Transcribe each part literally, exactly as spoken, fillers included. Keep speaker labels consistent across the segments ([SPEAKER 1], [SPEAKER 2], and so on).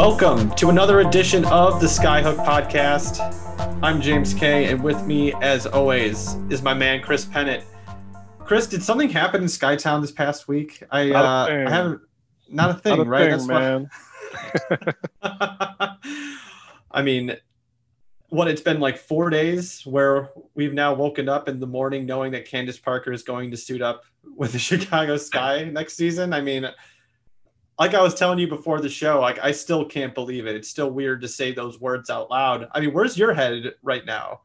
[SPEAKER 1] Welcome to another edition of the Skyhook Podcast. I'm James Kay, and with me, as always, is my man Chris Pennant. Chris, did something happen in Skytown this past week? I uh, I haven't, not a thing,
[SPEAKER 2] not a
[SPEAKER 1] right?
[SPEAKER 2] Thing, That's man.
[SPEAKER 1] What... I mean, what it's been like four days where we've now woken up in the morning knowing that Candace Parker is going to suit up with the Chicago Sky next season. I mean, like I was telling you before the show, like I still can't believe it. It's still weird to say those words out loud. I mean, where's your head right now?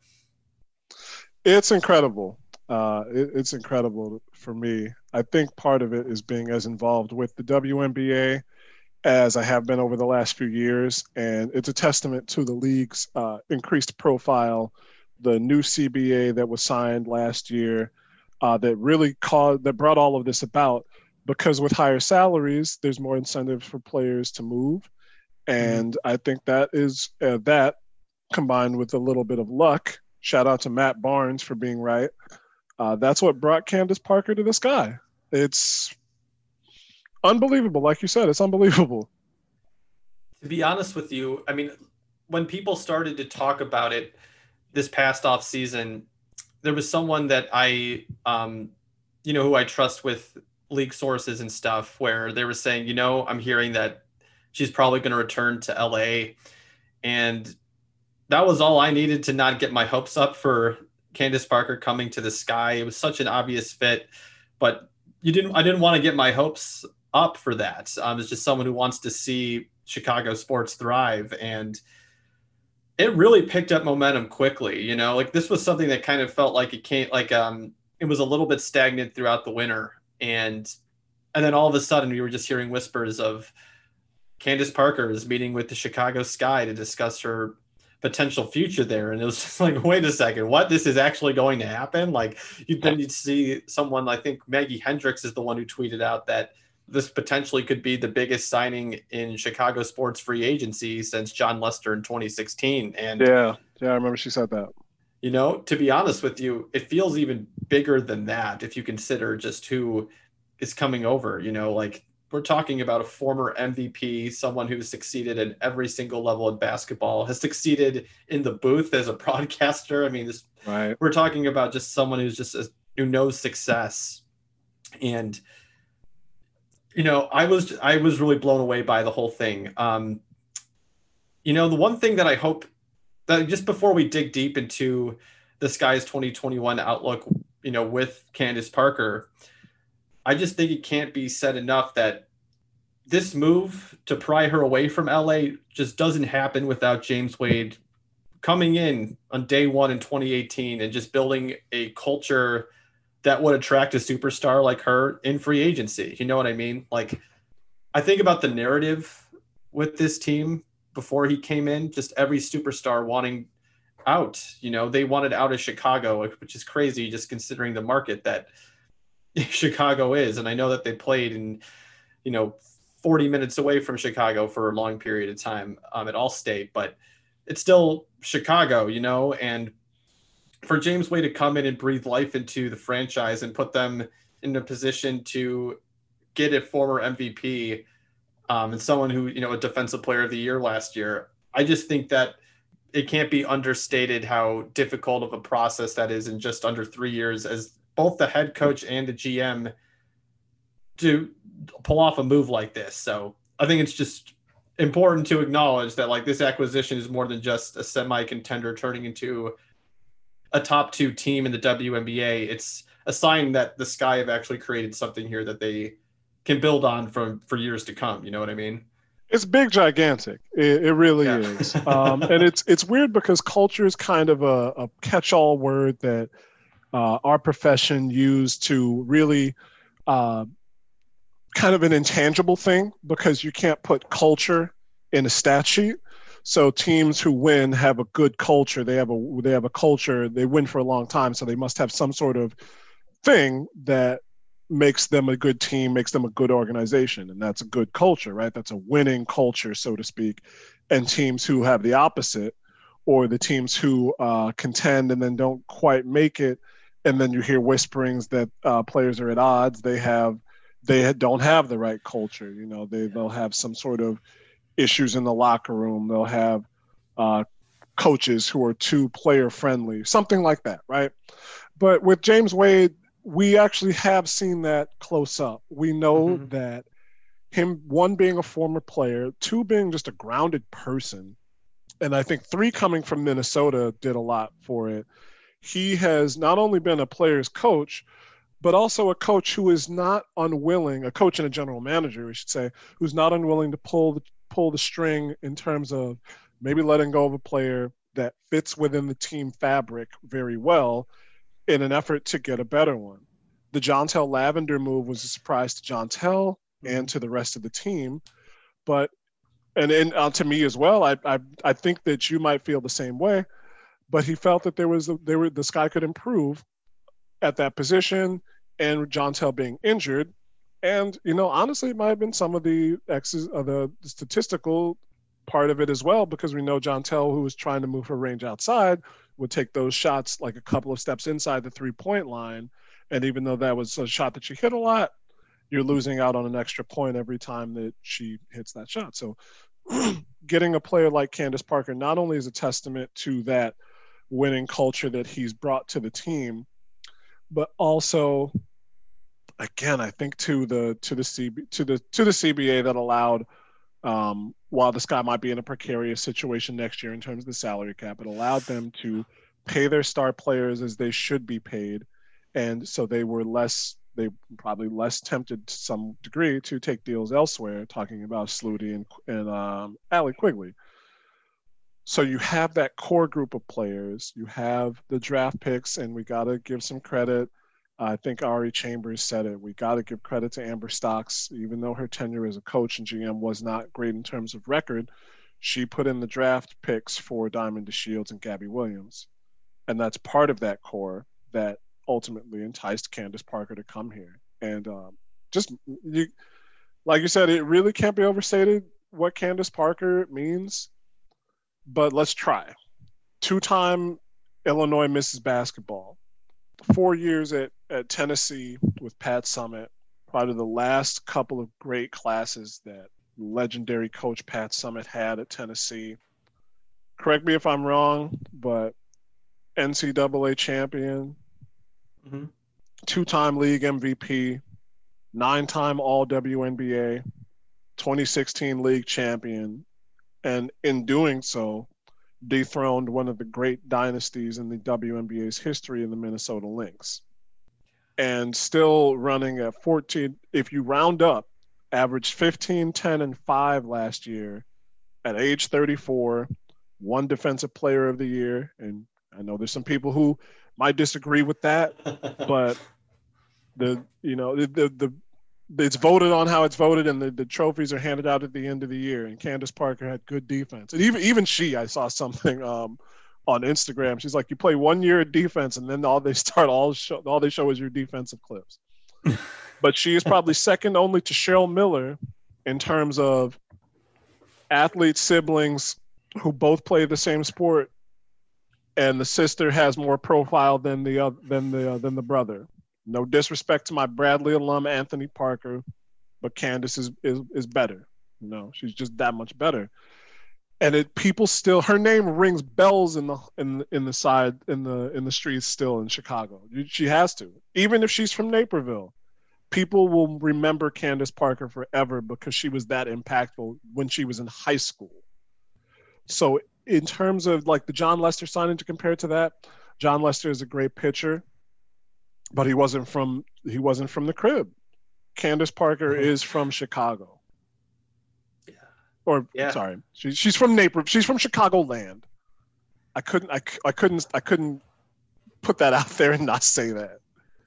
[SPEAKER 2] It's incredible. Uh, it, it's incredible for me. I think part of it is being as involved with the W N B A as I have been over the last few years. And it's a testament to the league's uh, increased profile, the new C B A that was signed last year uh, that really caused, that brought all of this about. Because with higher salaries, there's more incentive for players to move. And mm-hmm. I think that is uh, that combined with a little bit of luck. Shout out to Matt Barnes for being right. Uh, that's what brought Candace Parker to the Sky. It's unbelievable. Like you said, it's unbelievable.
[SPEAKER 1] To be honest with you, I mean, when people started to talk about it this past off season, there was someone that I, um, you know, who I trust with league sources and stuff where they were saying, you know, I'm hearing that she's probably going to return to L A. And that was all I needed to not get my hopes up for Candace Parker coming to the Sky. It was such an obvious fit, but you didn't, I didn't want to get my hopes up for that. Um, it's just someone who wants to see Chicago sports thrive. And it really picked up momentum quickly. You know, like this was something that kind of felt like it came, like um, it was a little bit stagnant throughout the winter. And and then all of a sudden we were just hearing whispers of Candace Parker is meeting with the Chicago Sky to discuss her potential future there. And it was just like, wait a second, what? This is actually going to happen? Like you then you'd see someone, I think Maggie Hendricks is the one who tweeted out that this potentially could be the biggest signing in Chicago sports free agency since John Lester in twenty sixteen. And
[SPEAKER 2] yeah, yeah, I remember she said that.
[SPEAKER 1] You know, to be honest with you, it feels even bigger than that if you consider just who is coming over. You know, like we're talking about a former M V P, someone who's succeeded at every single level of basketball, has succeeded in the booth as a broadcaster. I mean, this,
[SPEAKER 2] right.
[SPEAKER 1] We're talking about just someone who's just a, who knows success. And, you know, I was I was really blown away by the whole thing. Um, you know, the one thing that I hope that just before we dig deep into the Sky's twenty twenty-one outlook, you know, with Candace Parker, I just think it can't be said enough that this move to pry her away from L A just doesn't happen without James Wade coming in on day one in twenty eighteen and just building a culture that would attract a superstar like her in free agency. You know what I mean? Like, I think about the narrative with this team before he came in, just every superstar wanting out. You know, they wanted out of Chicago, which is crazy just considering the market that Chicago is. And I know that they played in, you know, forty minutes away from Chicago for a long period of time um, at Allstate, but it's still Chicago, you know, and for James Wade to come in and breathe life into the franchise and put them in a position to get a former M V P Um, and someone who, you know, a defensive player of the year last year. I just think that it can't be understated how difficult of a process that is in just under three years as both the head coach and the G M to pull off a move like this. So I think it's just important to acknowledge that like this acquisition is more than just a semi-contender turning into a top two team in the W N B A. It's a sign that the Sky have actually created something here that they can build on from for years to come. You know what I mean?
[SPEAKER 2] It's big, gigantic. It, it really yeah. is. Um, and it's it's weird because culture is kind of a, a catch-all word that uh, our profession used to really uh, kind of an intangible thing because you can't put culture in a stat sheet. So teams who win have a good culture. They have a they have a culture. They win for a long time, so they must have some sort of thing that makes them a good team, makes them a good organization. And that's a good culture, right? That's a winning culture, so to speak. And teams who have the opposite, or the teams who uh, contend and then don't quite make it, and then you hear whisperings that uh, players are at odds, they have, they don't have the right culture. You know, they, they'll have some sort of issues in the locker room. They'll have uh, coaches who are too player friendly, something like that, right? But with James Wade, we actually have seen that close up. We know
[SPEAKER 1] Mm-hmm.
[SPEAKER 2] that him, one, being a former player, two, being just a grounded person, and I think three, coming from Minnesota did a lot for it. He has not only been a player's coach, but also a coach who is not unwilling, a coach and a general manager, we should say, who's not unwilling to pull the, pull the string in terms of maybe letting go of a player that fits within the team fabric very well in an effort to get a better one. The Jontel Lavender move was a surprise to Jontel and to the rest of the team, but and, and uh, to me as well. I, I I think that you might feel the same way, but he felt that there was there were the sky could improve at that position, and Jontel being injured, and you know honestly, it might have been some of the X's of the statistical part of it as well, because we know Jontel, who was trying to move her range outside, would take those shots like a couple of steps inside the three-point line, and even though that was a shot that she hit a lot, you're losing out on an extra point every time that she hits that shot. So getting a player like Candace Parker not only is a testament to that winning culture that he's brought to the team, but also, again, I think to the to the C B, to the to the C B A that allowed, um, while the Sky might be in a precarious situation next year in terms of the salary cap, it allowed them to pay their star players as they should be paid, and so they were less they probably less tempted to some degree to take deals elsewhere, talking about Sluty and, and um, Allie Quigley. So you have that core group of players. You have the draft picks, and we got to give some credit. I think Ari Chambers said it. We got to give credit to Amber Stocks. Even though her tenure as a coach and G M was not great in terms of record, she put in the draft picks for Diamond DeShields and Gabby Williams. And that's part of that core that ultimately enticed Candace Parker to come here. And um, just, you, like you said, it really can't be overstated what Candace Parker means, but let's try. Two-time Illinois Missus Basketball, four years at, at Tennessee with Pat Summitt, probably the last couple of great classes that legendary coach Pat Summitt had at Tennessee. Correct me if I'm wrong, but N C double A champion, mm-hmm. two-time league M V P, nine-time all W N B A, twenty sixteen league champion, and in doing so, dethroned one of the great dynasties in the W N B A's history in the Minnesota Lynx. And still running at fourteen, if you round up, averaged fifteen, ten, and five last year at age thirty-four, one Defensive Player of the Year. And I know there's some people who might disagree with that, but the, you know, the, the, the it's voted on how it's voted, and the, the trophies are handed out at the end of the year. And Candace Parker had good defense. And even even she, I saw something um, on Instagram. She's like, you play one year of defense, and then all they start all show all they show is your defensive clips. But she is probably second only to Cheryl Miller in terms of athlete siblings who both play the same sport, and the sister has more profile than the uh, than the uh, than the brother. No disrespect to my Bradley alum Anthony Parker, but Candace is, is is better. You know, she's just that much better. And it people still her name rings bells in the in in the side in the in the streets still in Chicago. She has to. Even if she's from Naperville, people will remember Candace Parker forever because she was that impactful when she was in high school. So in terms of like the John Lester signing to compare to that, John Lester is a great pitcher, but he wasn't from he wasn't from the crib. Candace Parker mm-hmm. is from Chicago. Yeah. Or yeah. sorry, she's she's from Naperville. She's from Chicagoland. I couldn't I, I couldn't I couldn't put that out there and not say that.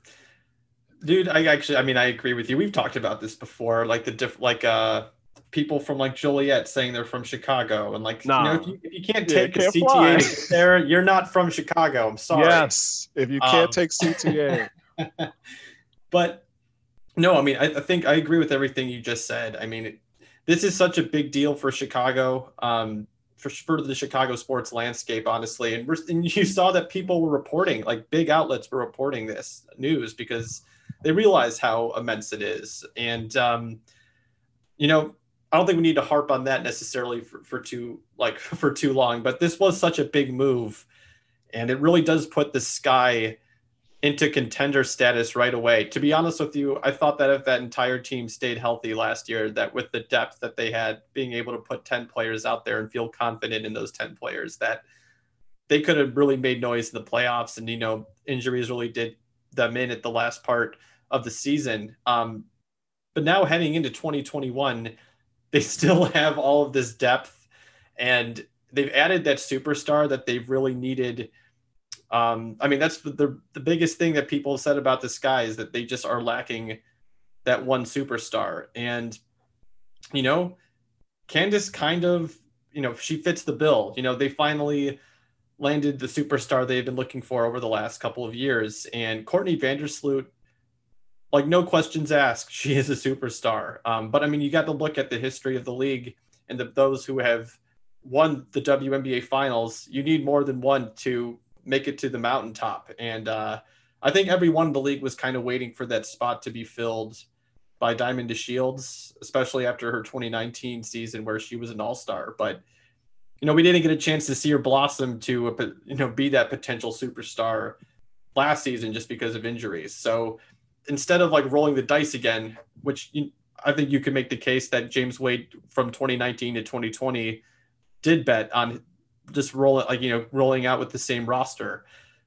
[SPEAKER 1] Dude, I actually I mean I agree with you. We've talked about this before, like the diff like uh people from like Joliet saying they're from Chicago, and like nah. you know if you, if you can't take yeah, the C T A to get there, you're not from Chicago. I'm sorry.
[SPEAKER 2] Yes, if you can't um, take C T A.
[SPEAKER 1] But no, I mean I, I think I agree with everything you just said. I mean, it, this is such a big deal for Chicago, um, for for the Chicago sports landscape, honestly. And, we're, and you saw that people were reporting, like big outlets were reporting this news because they realize how immense it is. And um, you know. I don't think we need to harp on that necessarily for, for too like for too long, but this was such a big move, and it really does put the Sky into contender status right away. To be honest with you, I thought that if that entire team stayed healthy last year, that with the depth that they had, being able to put ten players out there and feel confident in those ten players, that they could have really made noise in the playoffs. And, you know, injuries really did them in at the last part of the season. Um, but now heading into twenty twenty-one, they still have all of this depth, and they've added that superstar that they've really needed. Um, I mean, that's the, the the biggest thing that people have said about the Sky is that they just are lacking that one superstar. And, you know, Candace kind of, you know, she fits the bill. You know, they finally landed the superstar they've been looking for over the last couple of years. And Courtney Vandersloot, like, no questions asked, she is a superstar. Um, but I mean, you got to look at the history of the league and the, those who have won the W N B A finals. You need more than one to make it to the mountaintop. And uh, I think everyone in the league was kind of waiting for that spot to be filled by Diamond DeShields, especially after her twenty nineteen season where she was an all-star. But, you know, we didn't get a chance to see her blossom to, you know, be that potential superstar last season just because of injuries. So instead of like rolling the dice again, which you, I think you could make the case that James Wade from twenty nineteen to twenty twenty did bet on just rolling, like, you know, rolling out with the same roster.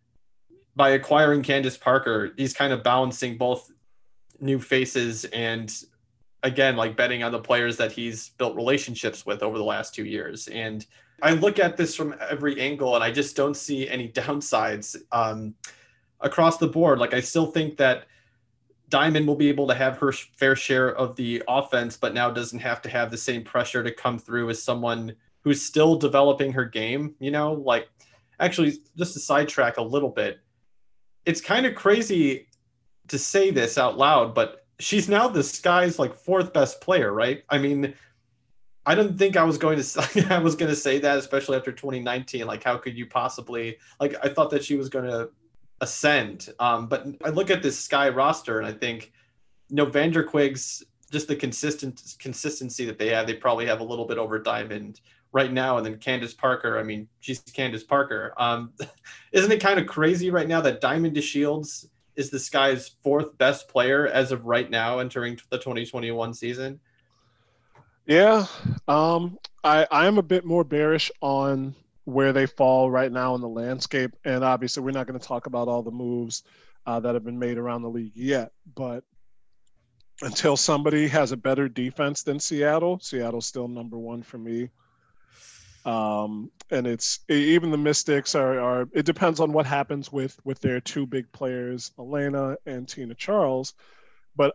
[SPEAKER 1] By acquiring Candace Parker, he's kind of balancing both new faces and, again, like betting on the players that he's built relationships with over the last two years. And I look at this from every angle, and I just don't see any downsides um, across the board. Like, I still think that Diamond will be able to have her fair share of the offense, but now doesn't have to have the same pressure to come through as someone who's still developing her game. You know, like, actually, just to sidetrack a little bit, it's kind of crazy to say this out loud, but she's now the Sky's like fourth best player, right? I mean, I didn't think I was going to I was going to say that, especially after twenty nineteen. Like, how could you possibly, like, I thought that she was going to ascend. Um, but I look at this Sky roster and I think, you know, Vanderquig's, just the consistent consistency that they have, they probably have a little bit over Diamond right now. And then Candace Parker, I mean, she's Candace Parker. Um, isn't it kind of crazy right now that Diamond DeShields is the Sky's fourth best player as of right now entering the twenty twenty-one season?
[SPEAKER 2] Yeah, um, I, I am a bit more bearish on where they fall right now in the landscape. And obviously, we're not going to talk about all the moves uh, that have been made around the league yet. But until somebody has a better defense than Seattle, Seattle's still number one for me. Um, and it's even the Mystics are, are, it depends on what happens with, with their two big players, Elena and Tina Charles. But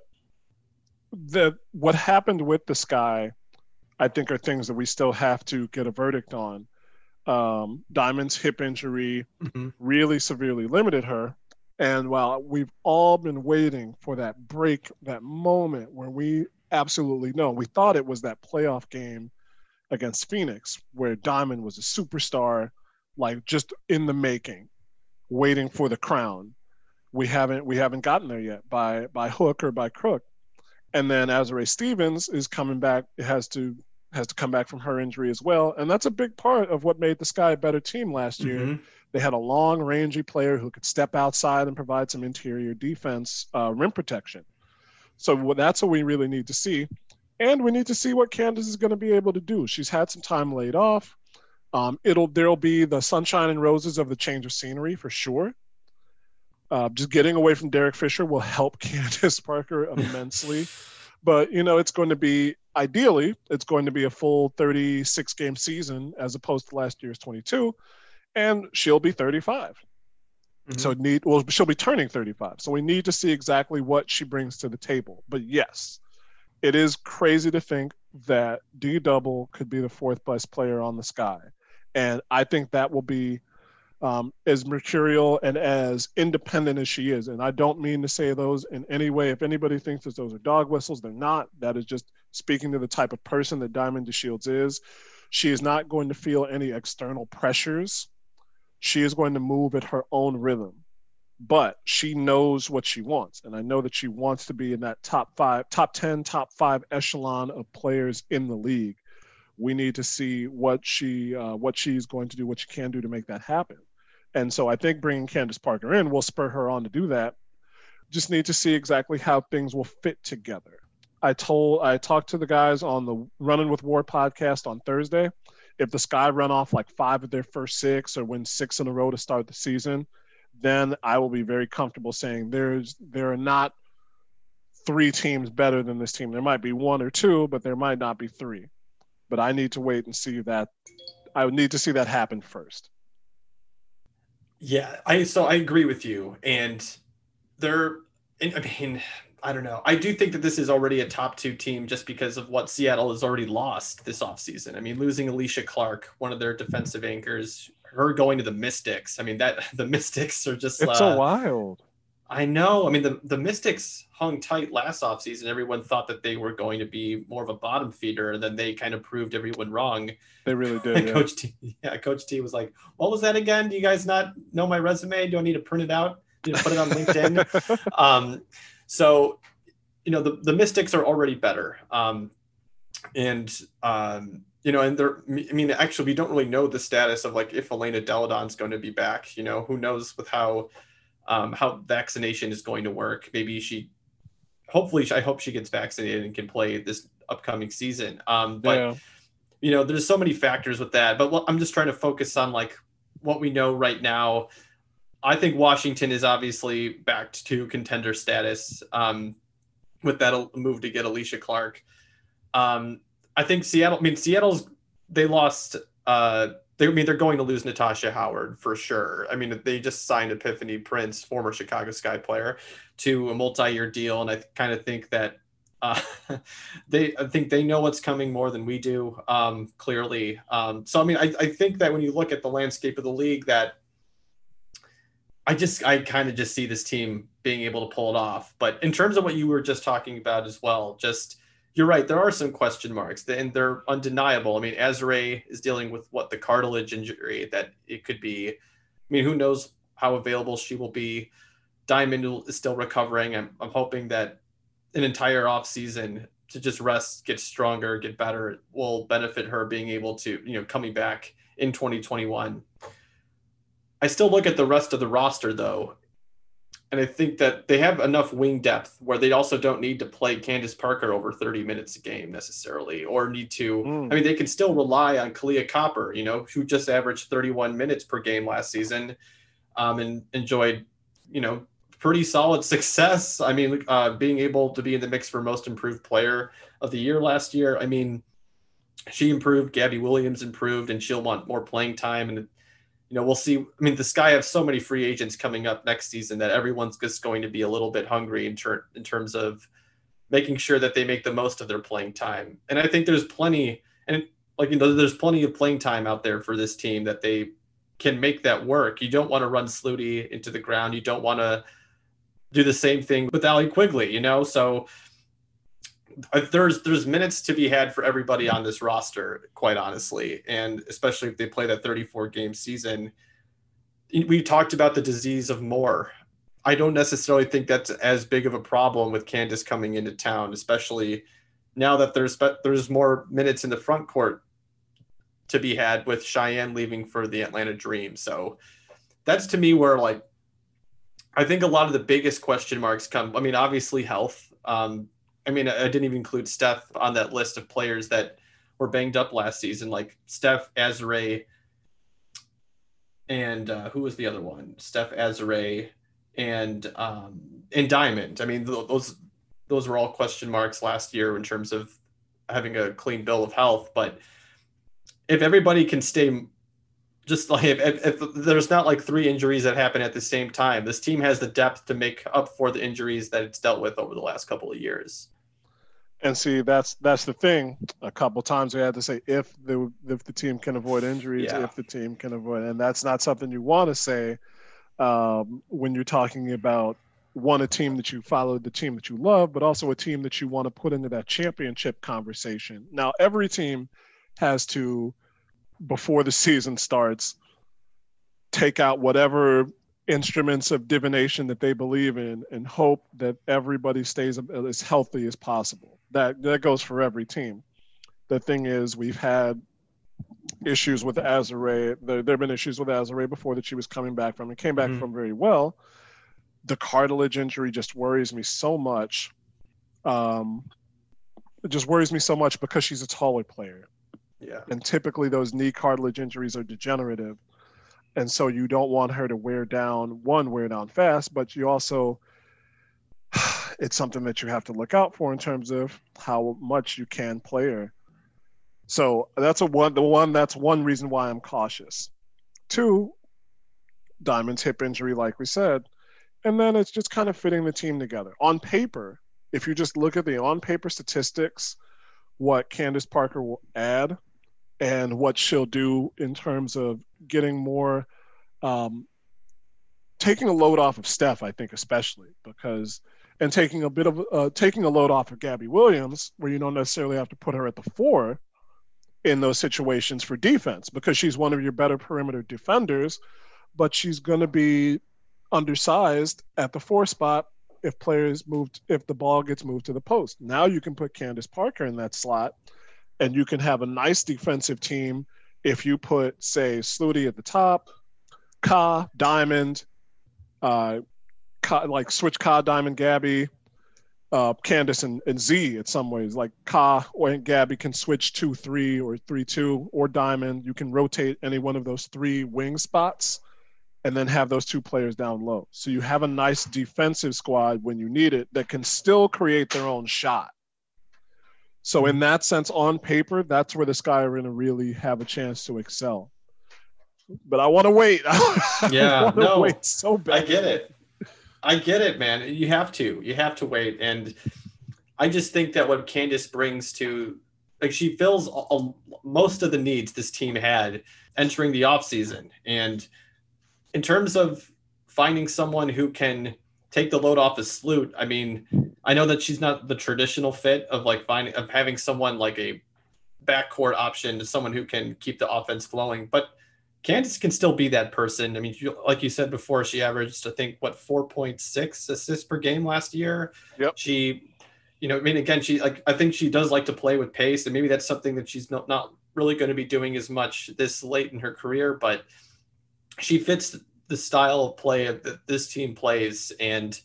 [SPEAKER 2] the what happened with the Sky, I think, are things that we still have to get a verdict on. Um, Diamond's hip injury mm-hmm. really severely limited her. And while we've all been waiting for that break, that moment where we absolutely know, we thought it was that playoff game against Phoenix where Diamond was a superstar, like just in the making, waiting for the crown. We haven't we haven't gotten there yet by by hook or by crook. And then Azurá Stevens is coming back. It has to has to come back from her injury as well. And that's a big part of what made the Sky a better team last year. Mm-hmm. They had a long, rangy player who could step outside and provide some interior defense, uh, rim protection. So that's what we really need to see. And we need to see what Candace is going to be able to do. She's had some time laid off. Um, it'll There'll be the sunshine and roses of the change of scenery for sure. Uh, just getting away from Derek Fisher will help Candace Parker immensely. But, you know, it's going to be, ideally, it's going to be a full thirty-six game season as opposed to last year's twenty-two. And she'll be thirty-five. Mm-hmm. So need well, she'll be turning thirty-five. So we need to see exactly what she brings to the table. But yes, it is crazy to think that D Double could be the fourth best player on the Sky. And I think that will be um, as mercurial and as independent as she is. And I don't mean to say those in any way. If anybody thinks that those are dog whistles, they're not. That is just speaking to the type of person that Diamond DeShields is. She is not going to feel any external pressures. She is going to move at her own rhythm. but she knows what she wants. And I know that she wants to be in that top five, top ten, top five echelon of players in the league. We need to see what she, uh, what she's going to do, what she can do to make that happen. And so I think bringing Candace Parker in will spur her on to do that. Just need to see exactly how things will fit together. I told, I talked to the guys on the Running with War podcast on Thursday. If the Sky run off like five of their first six or win six in a row to start the season, then I will be very comfortable saying there's there are not three teams better than this team. There might be one or two, but there might not be three. But I need to wait and see that. I would need to see that happen first.
[SPEAKER 1] Yeah, I so I agree with you. And they're, I mean, I don't know. I do think that this is already a top two team just because of what Seattle has already lost this offseason. I mean, losing Alicia Clark, one of their defensive anchors, her going to the Mystics. I mean, that the Mystics are just
[SPEAKER 2] it's
[SPEAKER 1] uh,
[SPEAKER 2] so wild.
[SPEAKER 1] I know. I mean, the, the Mystics hung tight last offseason. Everyone thought that they were going to be more of a bottom feeder, and then they kind of proved everyone wrong.
[SPEAKER 2] They really did. Yeah.
[SPEAKER 1] Coach T, yeah, Coach T was like, "What was that again? Do you guys not know my resume? Do I need to print it out? Do I put it on LinkedIn?" um, so, you know, the, the Mystics are already better. Um, and, um, you know, and they're, I mean, actually, we don't really know the status of like if Elena Deladon's going to be back. You know, who knows with how um, how vaccination is going to work. Maybe she, hopefully, I hope she gets vaccinated and can play this upcoming season. Um, but, yeah. you know, there's so many factors with that. But what, I'm just trying to focus on like what we know right now. I think Washington is obviously back to contender status um, with that move to get Alicia Clark. Um, I think Seattle, I mean, Seattle's, they lost, uh, they, I mean, they're going to lose Natasha Howard for sure. I mean, they just signed Epiphany Prince, former Chicago Sky player, to a multi-year deal. And I kind of think that uh, they, I think they know what's coming more than we do, um, clearly. Um, so, I mean, I, I think that when you look at the landscape of the league, that I just, I kind of just see this team being able to pull it off. But in terms of what you were just talking about as well, just, you're right. There are some question marks and they're undeniable. I mean, Azrae is dealing with what the cartilage injury that it could be. I mean, who knows how available she will be. Diamond is still recovering. I'm, I'm hoping that an entire off season to just rest, get stronger, get better will benefit her being able to, you know, coming back in twenty twenty-one. I still look at the rest of the roster, though, and I think that they have enough wing depth where they also don't need to play Candace Parker over thirty minutes a game necessarily, or need to. Mm. I mean, they can still rely on Kalia Copper, you know, who just averaged thirty-one minutes per game last season um, and enjoyed, you know, pretty solid success. I mean, uh, being able to be in the mix for most improved player of the year last year. I mean, she improved, Gabby Williams improved, and she'll want more playing time. And you know, we'll see. I mean, the Sky have so many free agents coming up next season that everyone's just going to be a little bit hungry in, ter- in terms of making sure that they make the most of their playing time. And I think there's plenty, and like, you know, there's plenty of playing time out there for this team that they can make that work. You don't want to run Sluty into the ground. You don't want to do the same thing with Allie Quigley, you know? So there's there's minutes to be had for everybody on this roster, quite honestly, and especially if they play that thirty-four game season. We talked about the disease of more. I don't necessarily think that's as big of a problem with Candace coming into town, especially now that there's there's more minutes in the front court to be had with Cheyenne leaving for the Atlanta Dream. So that's to me where, like, I think a lot of the biggest question marks come. I mean, obviously health. Um, I mean, I didn't even include Steph on that list of players that were banged up last season, like Steph, Azrae, and uh, who was the other one? Steph, Azrae, and um, and Diamond. I mean, th- those those were all question marks last year in terms of having a clean bill of health. But if everybody can stay, just like if, if, if there's not like three injuries that happen at the same time, this team has the depth to make up for the injuries that it's dealt with over the last couple of years.
[SPEAKER 2] And see, that's that's the thing. A couple times we had to say if the if the team can avoid injuries, yeah. if the team can avoid, and that's not something you want to say um, when you're talking about one a team that you follow, the team that you love, but also a team that you want to put into that championship conversation. Now, every team has to, before the season starts, take out whatever instruments of divination that they believe in and hope that everybody stays as healthy as possible. That that goes for every team. The thing is, we've had issues with Azure. There, there have been issues with Azure before that she was coming back from and came back mm-hmm. from very well. The cartilage injury just worries me so much. Um, it just worries me so much because she's a taller player.
[SPEAKER 1] Yeah.
[SPEAKER 2] And typically those knee cartilage injuries are degenerative. And so you don't want her to wear down, one, wear down fast, but you also, it's something that you have to look out for in terms of how much you can play her. So that's a one, the one, that's one reason why I'm cautious. Two, Diamond's hip injury, like we said. And then it's just kind of fitting the team together. On paper, if you just look at the on-paper statistics, what Candace Parker will add and what she'll do in terms of getting more, um, taking a load off of Steph, I think especially, because, and taking a bit of, uh, taking a load off of Gabby Williams, where you don't necessarily have to put her at the four in those situations for defense, because she's one of your better perimeter defenders, but she's going to be undersized at the four spot if players moved, if the ball gets moved to the post. Now you can put Candace Parker in that slot and you can have a nice defensive team if you put, say, Sluty at the top, Ka, Diamond, uh, Ka, like switch Ka, Diamond, Gabby, uh, Candace, and, and Z in some ways. Like Ka or Gabby can switch two three or three two or Diamond. You can rotate any one of those three wing spots and then have those two players down low. So you have a nice defensive squad when you need it that can still create their own shot. So in that sense, on paper, that's where the Sky are going to really have a chance to excel. But I want to wait.
[SPEAKER 1] Yeah,
[SPEAKER 2] I
[SPEAKER 1] no,
[SPEAKER 2] wait so bad.
[SPEAKER 1] I get it. I get it, man. You have to. You have to wait. And I just think that what Candace brings to, like, she fills a, a, most of the needs this team had entering the offseason. And in terms of finding someone who can take the load off of Sloot, I mean, I know that she's not the traditional fit of like finding of having someone like a backcourt option to someone who can keep the offense flowing, but Candace can still be that person. I mean, like you said before, she averaged, I think, what, four point six assists per game last year.
[SPEAKER 2] Yep.
[SPEAKER 1] She, you know, I mean, again, she like I think she does like to play with pace, and maybe that's something that she's not not really going to be doing as much this late in her career, but she fits the style of play that this team plays, and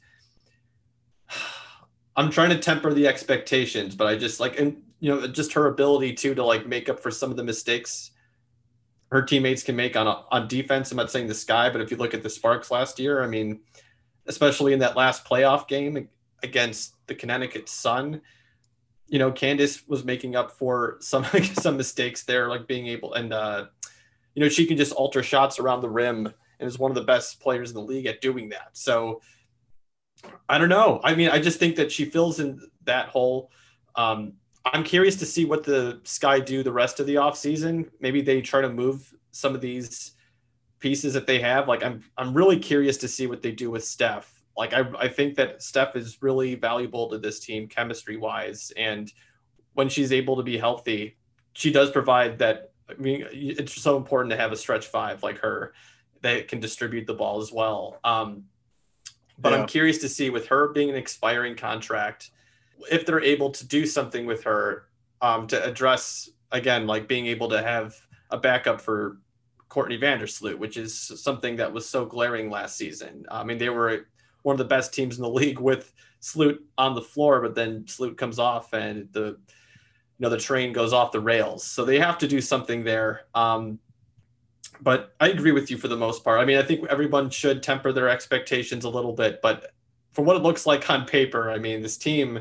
[SPEAKER 1] I'm trying to temper the expectations, but I just like, and you know, just her ability to to like make up for some of the mistakes her teammates can make on on defense. I'm not saying the Sky, but if you look at the Sparks last year, I mean, especially in that last playoff game against the Connecticut Sun, you know, Candace was making up for some some mistakes there, like being able, and uh, you know, she can just alter shots around the rim and is one of the best players in the league at doing that. So I don't know. I mean, I just think that she fills in that hole. Um, I'm curious to see what the Sky do the rest of the offseason. Maybe they try to move some of these pieces that they have. Like I'm, I'm really curious to see what they do with Steph. Like I, I think that Steph is really valuable to this team chemistry wise. And when she's able to be healthy, she does provide that. I mean, it's so important to have a stretch five like her that can distribute the ball as well. Um, but yeah. I'm curious to see with her being an expiring contract, if they're able to do something with her um, to address, again, like being able to have a backup for Courtney Vandersloot, which is something that was so glaring last season. I mean, they were one of the best teams in the league with Sloot on the floor, but then Sloot comes off and the, you know, the train goes off the rails. So they have to do something there. Um, but I agree with you for the most part. I mean, I think everyone should temper their expectations a little bit, but for what it looks like on paper, I mean, this team,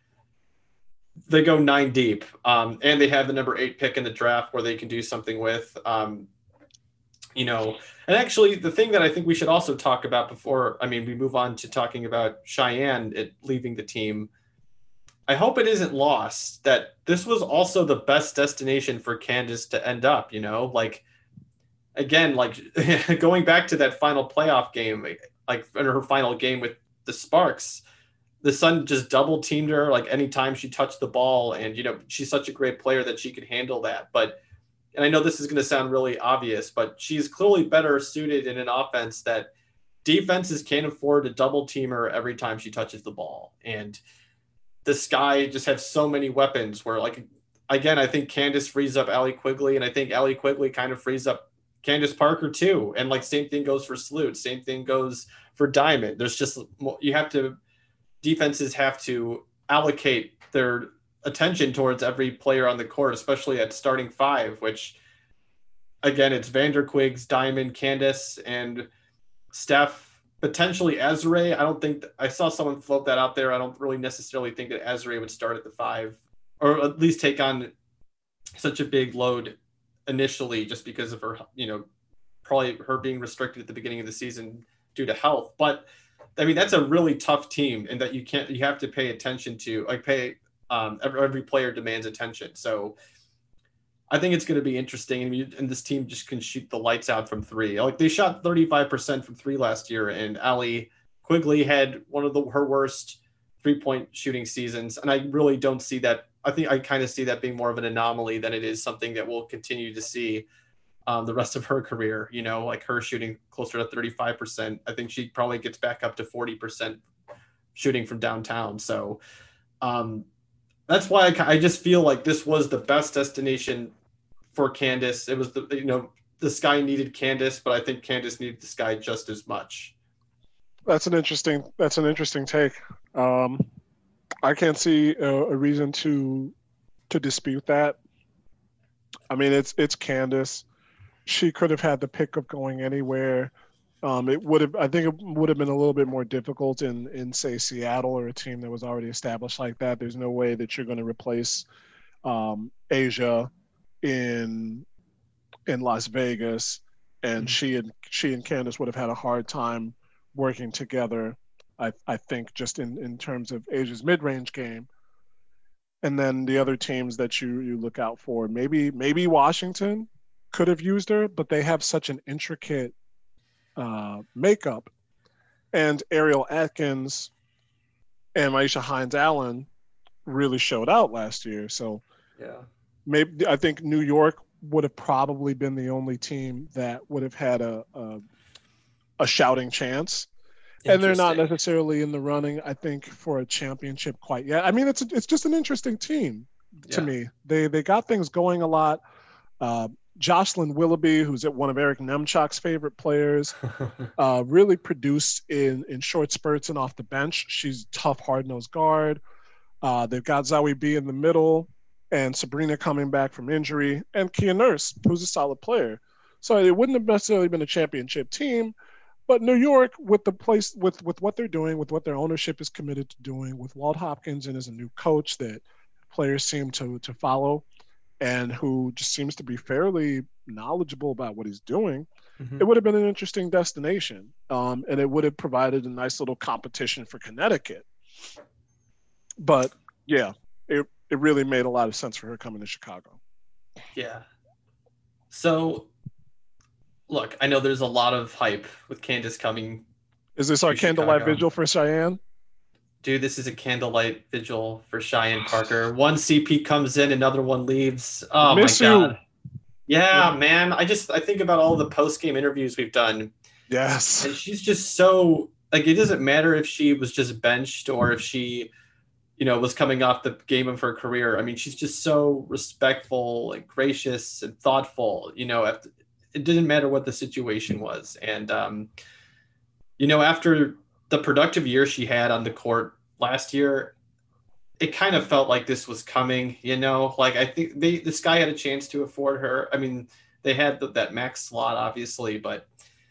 [SPEAKER 1] they go nine deep, um, and they have the number eight pick in the draft where they can do something with, um, you know, and actually the thing that I think we should also talk about before, I mean, we move on to talking about Cheyenne it, leaving the team. I hope it isn't lost that this was also the best destination for Candace to end up, you know, like, again, like going back to that final playoff game, like in her final game with the Sparks, the Sun just double teamed her like anytime she touched the ball. And, you know, she's such a great player that she could handle that. But, and I know this is going to sound really obvious, but she's clearly better suited in an offense that defenses can't afford to double team her every time she touches the ball. And the Sky just have so many weapons where, like, again, I think Candace frees up Allie Quigley, and I think Allie Quigley kind of frees up Candace Parker too. And like, same thing goes for Sloot. Same thing goes for Diamond. There's just, you have to, defenses have to allocate their attention towards every player on the court, especially at starting five, which again, it's Vanderquigs, Diamond, Candace, and Steph, potentially Azure. I don't think I saw someone float that out there. I don't really necessarily think that Azure would start at the five, or at least take on such a big load initially, just because of her, you know, probably her being restricted at the beginning of the season due to health. But I mean, that's a really tough team, and that you can't, you have to pay attention to, like pay um, every, every player demands attention. So I think it's going to be interesting, and, you, and this team just can shoot the lights out from three. Like, they shot thirty-five percent from three last year, and Allie Quigley had one of the her worst three-point shooting seasons, and I really don't see that. I think I kind of see that being more of an anomaly than it is something that we'll continue to see um, the rest of her career. You know, like her shooting closer to thirty-five percent. I think she probably gets back up to forty percent shooting from downtown. So, um, that's why I, I just feel like this was the best destination for Candace. It was the, you know, the Sky needed Candace, but I think Candace needed the Sky just as much.
[SPEAKER 2] That's an interesting, that's an interesting take. Um, I can't see a, a reason to, to dispute that. I mean, it's, it's Candace. She could have had the pick of going anywhere. Um, it would have, I think it would have been a little bit more difficult in, in say Seattle, or a team that was already established like that. There's no way that you're going to replace um, Asia in in Las Vegas, and mm-hmm. she and she and Candace would have had a hard time working together. I I think just in, in terms of Asia's mid-range game, and then the other teams that you you look out for, maybe maybe Washington could have used her, but they have such an intricate uh, makeup, and Ariel Atkins and Maisha Hines-Allen really showed out last year. So
[SPEAKER 1] yeah,
[SPEAKER 2] maybe I think New York would have probably been the only team that would have had a a, a shouting chance, and they're not necessarily in the running, I think, for a championship quite yet. I mean, it's a, it's just an interesting team to yeah. me. They they got things going a lot. Uh, Jocelyn Willoughby, who's at one of Eric Nemchok's favorite players, uh, really produced in, in short spurts and off the bench. She's tough, hard-nosed guard. Uh, they've got Zawi B in the middle, and Sabrina coming back from injury, and Kia Nurse, who's a solid player. So it wouldn't have necessarily been a championship team, but New York, with the place, with, with what they're doing, with what their ownership is committed to doing, with Walt Hopkins and as a new coach that players seem to to follow, and who just seems to be fairly knowledgeable about what he's doing, mm-hmm. it would have been an interesting destination. Um, and it would have provided a nice little competition for Connecticut. But yeah, it, it really made a lot of sense for her coming to Chicago.
[SPEAKER 1] Yeah. So look, I know there's a lot of hype with Candace coming.
[SPEAKER 2] Is this our candlelight Chicago. vigil for Cheyenne?
[SPEAKER 1] Dude, this is a candlelight vigil for Cheyenne Parker. One C P comes in, another one leaves. Oh Miss my God. You. Yeah, yeah, man. I just, I think about all the post-game interviews we've done.
[SPEAKER 2] Yes.
[SPEAKER 1] And she's just so, like, it doesn't matter if she was just benched or if she, you know, was coming off the game of her career. I mean, she's just so respectful and gracious and thoughtful, you know, it didn't matter what the situation was. And, um, you know, after the productive year she had on the court last year, it kind of felt like this was coming, you know, like I think they, this guy had a chance to afford her. I mean, they had the, that max slot obviously, but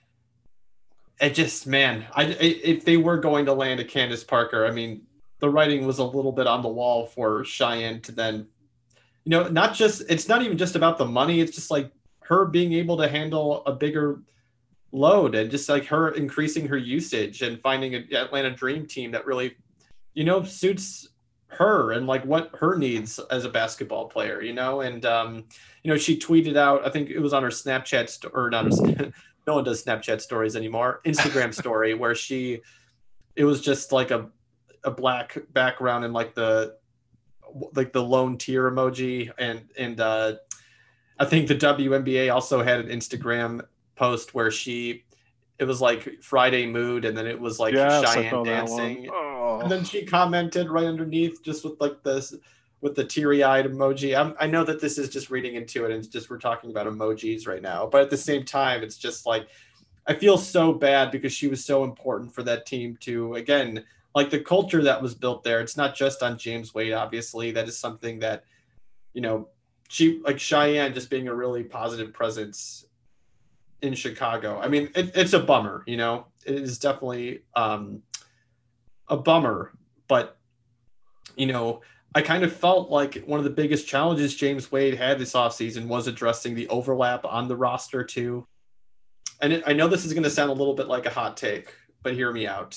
[SPEAKER 1] it just, man, I, if they were going to land a Candace Parker, I mean, the writing was a little bit on the wall for Cheyenne to then, you know, not just, it's not even just about the money. It's just like her being able to handle a bigger load and just like her increasing her usage and finding an Atlanta Dream team that really, you know, suits her and like what her needs as a basketball player, you know. And um you know, she tweeted out, I think it was on her Snapchat st- or not her, no one does Snapchat stories anymore, Instagram story, where she, it was just like a a black background and like the like the lone tear emoji, and and uh I think the W N B A also had an Instagram post where she it was like Friday Mood, and then it was like
[SPEAKER 2] Yes, I
[SPEAKER 1] Cheyenne
[SPEAKER 2] saw that one.
[SPEAKER 1] dancing.
[SPEAKER 2] Oh.
[SPEAKER 1] And then she commented right underneath, just with like this, with the teary-eyed emoji. I'm, I know that this is just reading into it, and it's just we're talking about emojis right now, but at the same time, it's just like I feel so bad because she was so important for that team to, again, like the culture that was built there. It's not just on James Wade, obviously. That is something that, you know, she like Cheyenne just being a really positive presence in Chicago. I mean, it, it's a bummer, you know, it is definitely um, a bummer, but, you know, I kind of felt like one of the biggest challenges James Wade had this offseason was addressing the overlap on the roster too. And it, I know this is going to sound a little bit like a hot take, but hear me out.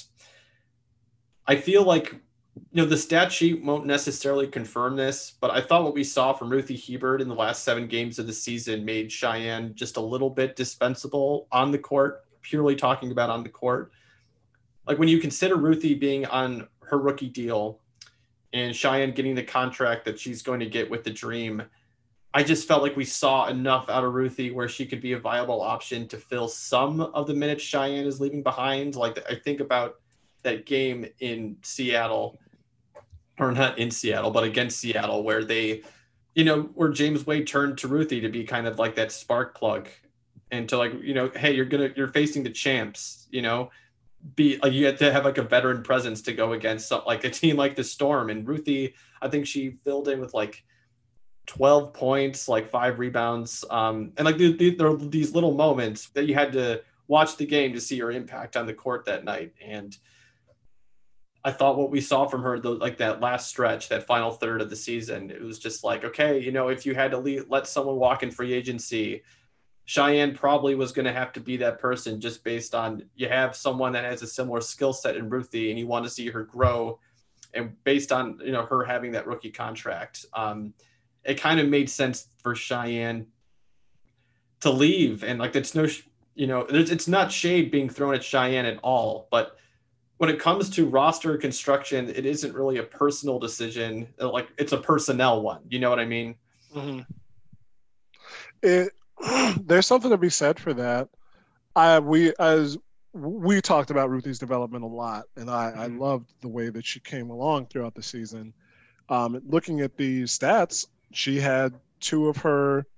[SPEAKER 1] I feel like, you know, the stat sheet won't necessarily confirm this, but I thought what we saw from Ruthie Hebert in the last seven games of the season made Cheyenne just a little bit dispensable on the court, purely talking about on the court. Like when you consider Ruthie being on her rookie deal and Cheyenne getting the contract that she's going to get with the Dream, I just felt like we saw enough out of Ruthie where she could be a viable option to fill some of the minutes Cheyenne is leaving behind. Like I think about that game in Seattle, or not in Seattle, but against Seattle, where they, you know, where James Wade turned to Ruthie to be kind of like that spark plug and to like, you know, hey, you're going to, you're facing the champs, you know, be like, you have to have like a veteran presence to go against some, like a team like the Storm. And Ruthie, I think she filled in with like twelve points, like five rebounds. Um, and like the, the, there are these little moments that you had to watch the game to see her impact on the court that night. And I thought what we saw from her, the, like that last stretch, that final third of the season, it was just like, okay, you know, if you had to leave, let someone walk in free agency, Cheyenne probably was going to have to be that person just based on you have someone that has a similar skill set in Ruthie and you want to see her grow. And based on, you know, her having that rookie contract, um, it kind of made sense for Cheyenne to leave. And like, it's no, you know, it's not shade being thrown at Cheyenne at all, but when it comes to roster construction, it isn't really a personal decision. Like it's a personnel one. You know what I mean?
[SPEAKER 2] Mm-hmm. It, there's something to be said for that. I we as we talked about Ruthie's development a lot, and I, mm-hmm. I loved the way that she came along throughout the season. Um, looking at the stats, she had two of her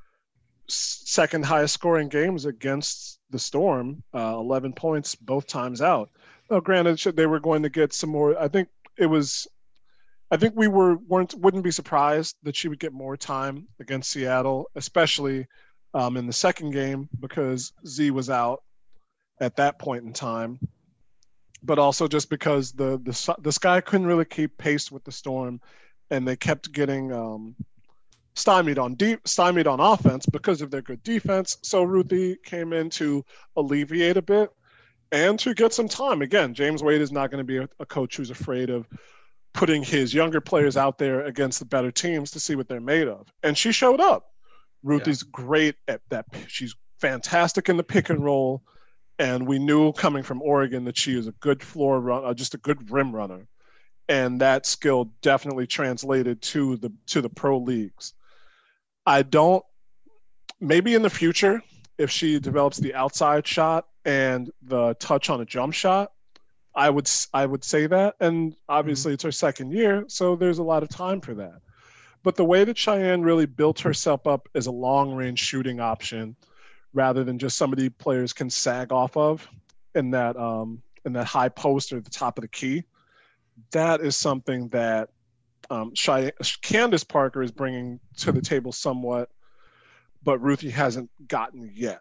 [SPEAKER 2] second highest scoring games against the Storm, uh, eleven points both times out. Now, granted, they were going to get some more. I think it was. I think we were weren't wouldn't be surprised that she would get more time against Seattle, especially um, in the second game because Z was out at that point in time. But also just because the the the Sky couldn't really keep pace with the Storm, and they kept getting um, stymied on deep stymied on offense because of their good defense. So Ruthie came in to alleviate a bit. And to get some time. Again, James Wade is not going to be a, a coach who's afraid of putting his younger players out there against the better teams to see what they're made of. And she showed up. Ruthie's yeah. great at that. She's fantastic in the pick and roll. And we knew coming from Oregon that she is a good floor runner, just a good rim runner. And that skill definitely translated to the to the pro leagues. I don't – maybe in the future, if she develops the outside shot and the touch on a jump shot, I would I would say that. And obviously mm-hmm. it's her second year, so there's a lot of time for that. But the way that Cheyenne really built herself up as a long-range shooting option rather than just somebody players can sag off of in that um, in that high post or the top of the key, that is something that um, Cheyenne, Candace Parker is bringing to the table somewhat, but Ruthie hasn't gotten yet.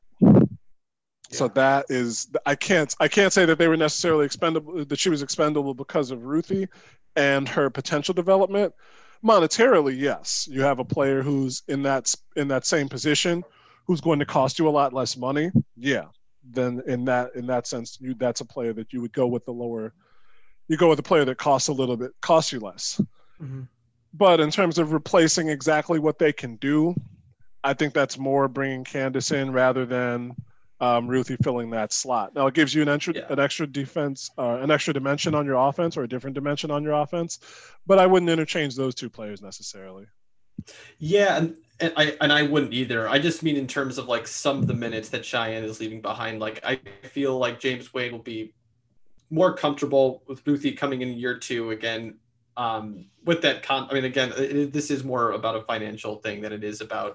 [SPEAKER 2] So that is, I can't, I can't say that they were necessarily expendable, that she was expendable because of Ruthie and her potential development. Monetarily, yes, you have a player who's in that in that same position, who's going to cost you a lot less money. Yeah, then in that in that sense, you that's a player that you would go with the lower, you go with a player that costs a little bit, costs you less. Mm-hmm. But in terms of replacing exactly what they can do, I think that's more bringing Candace in rather than. Um, Ruthie filling that slot. Now it gives you an extra, yeah. an extra defense, uh, an extra dimension on your offense, or a different dimension on your offense. But I wouldn't interchange those two players necessarily.
[SPEAKER 1] Yeah, and and I and I wouldn't either. I just mean in terms of like some of the minutes that Cheyenne is leaving behind. Like I feel like James Wade will be more comfortable with Ruthie coming in year two again. Um, with that con, I mean, again, it, this is more about a financial thing than it is about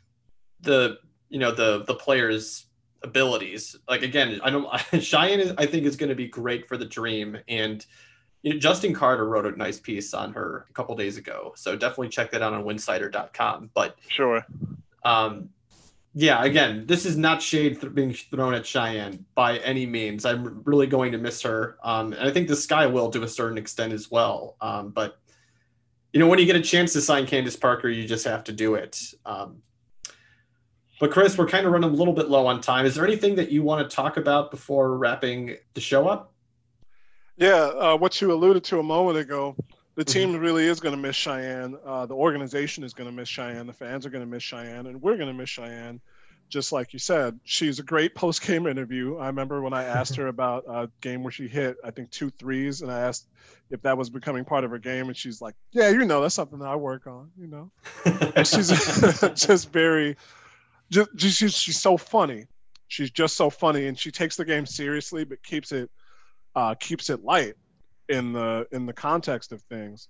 [SPEAKER 1] the you know the the players' abilities. Like again, I don't. Cheyenne is, I think, is going to be great for the Dream, and you know, Justin Carter wrote a nice piece on her a couple days ago, so definitely check that out on winsider dot com. But
[SPEAKER 2] sure,
[SPEAKER 1] um, yeah, again, this is not shade th- being thrown at Cheyenne by any means. I'm really going to miss her, um, and I think the Sky will to a certain extent as well. Um, but you know, when you get a chance to sign Candace Parker, you just have to do it. Um, but Chris, we're kind of running a little bit low on time. Is there anything that you want to talk about before wrapping the show up?
[SPEAKER 2] Yeah, uh, what you alluded to a moment ago, the team mm-hmm. really is going to miss Cheyenne. Uh, the organization is going to miss Cheyenne. The fans are going to miss Cheyenne, and we're going to miss Cheyenne. Just like you said, she's a great post-game interview. I remember when I asked her about a game where she hit, I think, two threes, and I asked if that was becoming part of her game, and she's like, yeah, you know, that's something that I work on, you know. And she's just very, just, she's, she's so funny. She's just so funny, and she takes the game seriously, but keeps it Uh, keeps it light in the in the context of things.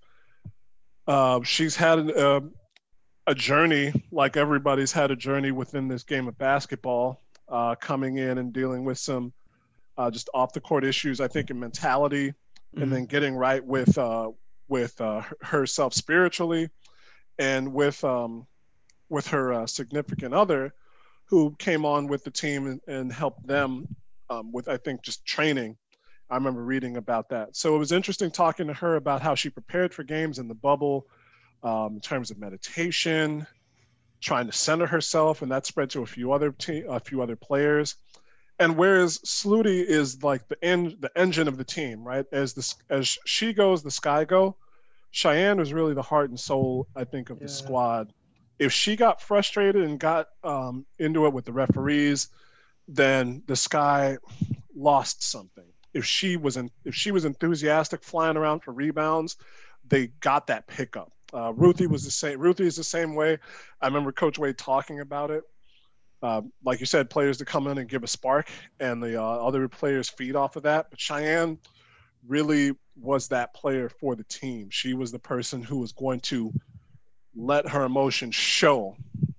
[SPEAKER 2] Uh, she's had an, uh, a journey, like everybody's had a journey within this game of basketball, uh, coming in and dealing with some uh, just off the court issues, I think, in mentality, mm-hmm. and then getting right with uh, with uh, herself spiritually, and with um, with her uh, significant other, who came on with the team and, and helped them um, with, I think, just training. I remember reading about that. So it was interesting talking to her about how she prepared for games in the bubble, um, in terms of meditation, trying to center herself, and that spread to a few other te- a few other players. And whereas Sluty is like the en- the engine of the team, right? As the as she goes, the Sky go. Cheyenne was really the heart and soul, I think, of yeah. the squad. If she got frustrated and got um, into it with the referees, then the Sky lost something. If she was in, if she was enthusiastic flying around for rebounds, they got that pickup. Uh, Ruthie was the same. Ruthie is the same way. I remember Coach Wade talking about it. Uh, like you said, players to come in and give a spark, and the uh, other players feed off of that. But Cheyenne really was that player for the team. She was the person who was going to let her emotions show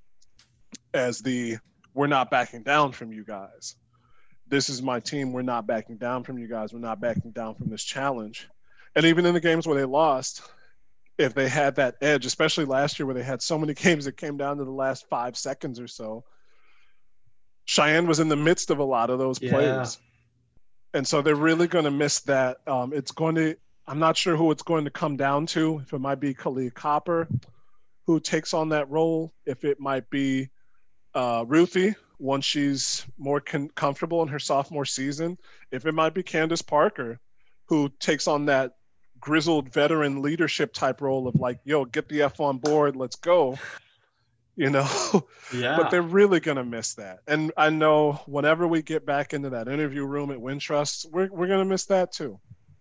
[SPEAKER 2] as the "we're not backing down from you guys. This is my team. We're not backing down from you guys. We're not backing down from this challenge." And even in the games where they lost, if they had that edge, especially last year where they had so many games that came down to the last five seconds or so, Cheyenne was in the midst of a lot of those yeah. players. And so they're really going to miss that. Um, it's going to, I'm not sure who it's going to come down to. If it might be Kalia Copper, who takes on that role, if it might be uh, Ruthie, once she's more con- comfortable in her sophomore season, if it might be Candace Parker, who takes on that grizzled veteran leadership type role of like, yo, get the F on board, let's go, you know?
[SPEAKER 1] Yeah.
[SPEAKER 2] But they're really going to miss that. And I know whenever we get back into that interview room at Wintrust, we're, we're going to miss that too.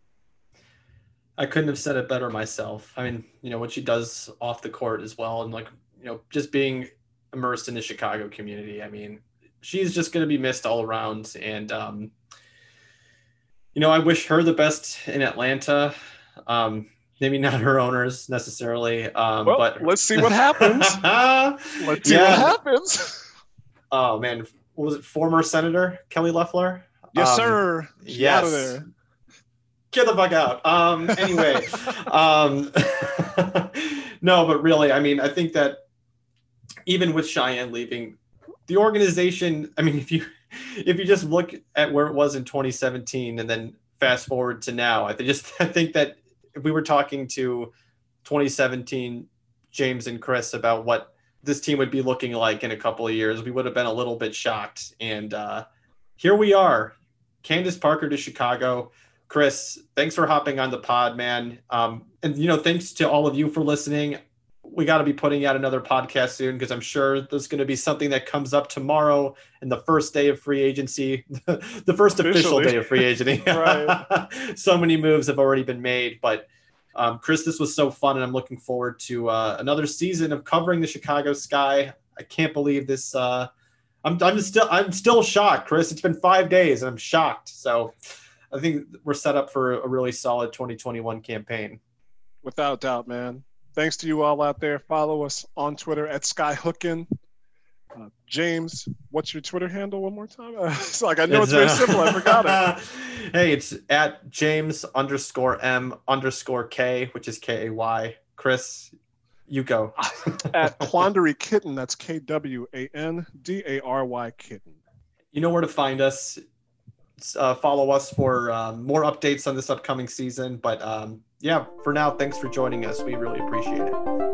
[SPEAKER 1] I couldn't have said it better myself. I mean, you know, what she does off the court as well. And like, you know, just being immersed in the Chicago community. I mean, she's just going to be missed all around. And, um, you know, I wish her the best in Atlanta. Um, maybe not her owners necessarily. Um,
[SPEAKER 2] well,
[SPEAKER 1] but
[SPEAKER 2] let's see what happens. Let's see yeah. what happens.
[SPEAKER 1] Oh man. What was it? Former Senator Kelly Loeffler?
[SPEAKER 2] Yes,
[SPEAKER 1] um,
[SPEAKER 2] sir. She's
[SPEAKER 1] yes.
[SPEAKER 2] out of there.
[SPEAKER 1] Get the fuck out. Um, anyway, um, no, but really, I mean, I think that even with Cheyenne leaving the organization, I mean, if you, if you just look at where it was in twenty seventeen and then fast forward to now, I just, I think that if we were talking to twenty seventeen James and Chris about what this team would be looking like in a couple of years, we would have been a little bit shocked. And uh, here we are, Candace Parker to Chicago. Chris, thanks for hopping on the pod, man. Um, and, you know, thanks to all of you for listening. We got to be putting out another podcast soon because I'm sure there's going to be something that comes up tomorrow and the first day of free agency, the first official day of free agency.
[SPEAKER 2] Right.
[SPEAKER 1] So many moves have already been made. But Um, Chris, this was so fun, and I'm looking forward to uh, another season of covering the Chicago Sky. I can't believe this. Uh, I'm, I'm still I'm still shocked, Chris. It's been five days, and I'm shocked. So I think we're set up for a really solid twenty twenty-one campaign.
[SPEAKER 2] Without doubt, man. Thanks to you all out there. Follow us on Twitter at Skyhookin. Uh, James, what's your Twitter handle one more time? Uh, it's like I know it's, it's very uh, simple. I forgot it.
[SPEAKER 1] Hey, it's at James underscore M underscore K, which is K A Y. Chris, you go.
[SPEAKER 2] At Quandary Kitten, that's K W A N D A R Y Kitten.
[SPEAKER 1] You know where to find us. Uh, follow us for um, more updates on this upcoming season. But um, yeah, for now, thanks for joining us. We really appreciate it.